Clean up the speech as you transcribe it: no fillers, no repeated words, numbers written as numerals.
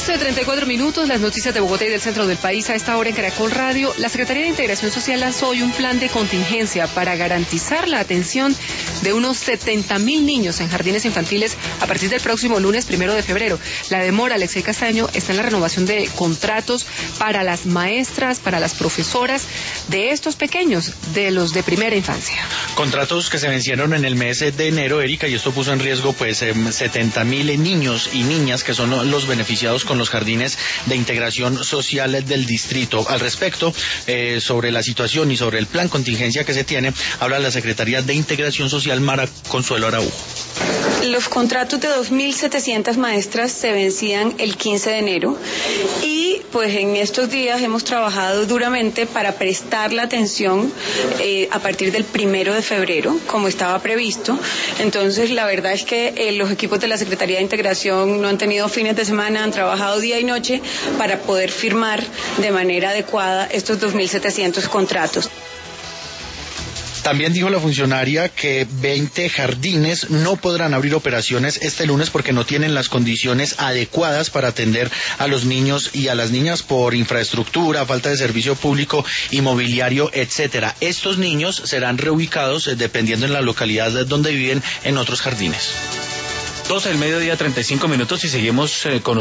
12:34, las noticias de Bogotá y del centro del país a esta hora en Caracol Radio. La Secretaría de Integración Social lanzó hoy un plan de contingencia para garantizar la atención de unos 70.000 niños en jardines infantiles a partir del próximo lunes 1 de febrero. La demora, Alexei Castaño, está en la renovación de contratos para las maestras, para las profesoras de estos pequeños, de los de primera infancia. Contratos que se vencieron en el mes de enero, Erika, y esto puso en riesgo 70.000 niños y niñas que son los beneficiados con los jardines de integración social del distrito. Al respecto, sobre la situación y sobre el plan contingencia que se tiene, habla la Secretaría de Integración Social, Mara Consuelo Araujo. Los contratos de 2.700 maestras se vencían el 15 de enero y pues en estos días hemos trabajado duramente para prestar la atención a partir del 1 de febrero, como estaba previsto. Entonces, la verdad es que los equipos de la Secretaría de Integración no han tenido fines de semana, han trabajado día y noche para poder firmar de manera adecuada estos 2.700 contratos. También dijo la funcionaria que 20 jardines no podrán abrir operaciones este lunes porque no tienen las condiciones adecuadas para atender a los niños y a las niñas por infraestructura, falta de servicio público, inmobiliario, etcétera. Estos niños serán reubicados dependiendo en la localidad donde viven en otros jardines. 12:35 y seguimos con